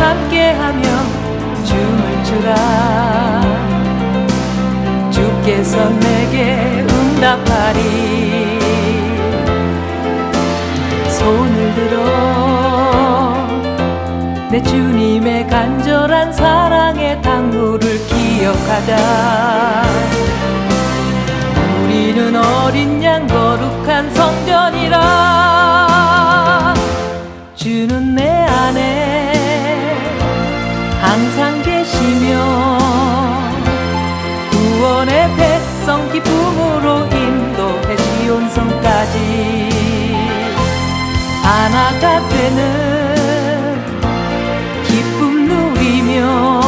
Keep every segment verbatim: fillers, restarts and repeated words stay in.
함께하며 춤을 추라. 주께서 내게 응답하리. 손을 들어 내 주님의 간절한 사랑의 당부를 기억하자. 우리는 어린 양 거룩한 성전이라. 주는 내 안에 항상 계시며 구원의 백성 기쁨으로 인도해 지온성까지 하나가 되는 기쁨 누리며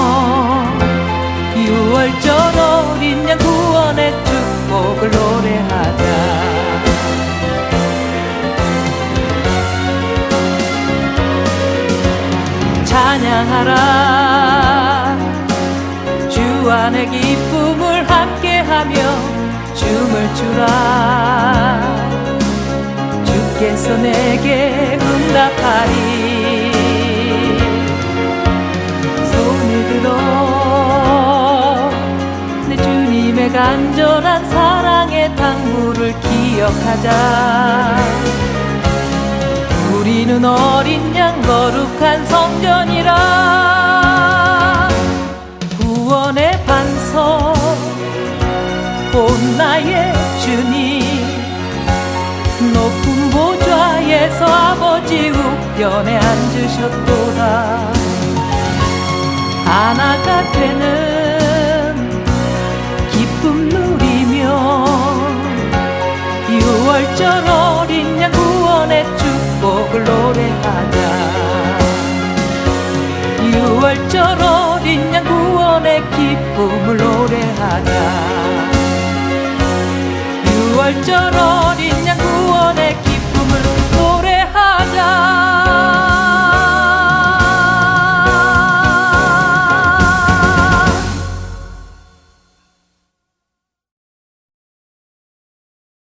유월절 어린 양 구원의 축복을 노래하자. 찬양하라. 주 안의 기쁨을 함께하며 춤을 추라. 주께서 내게 응답하리. 손을 들어 내 주님의 간절한 사랑의 당부를 기억하자. 우리는 어린 양 거룩한 성전이라. 구원의 반석 온 나의 주님 높은 보좌에서 아버지 우편에 앉으셨도다. 하나가 되는 기쁨 누리며 유월절 어린 양 구원의 축복을 노래하자. 유월절 어린 양 구원의 기쁨을 노래하자. 유월절 어린 양 구원의 기쁨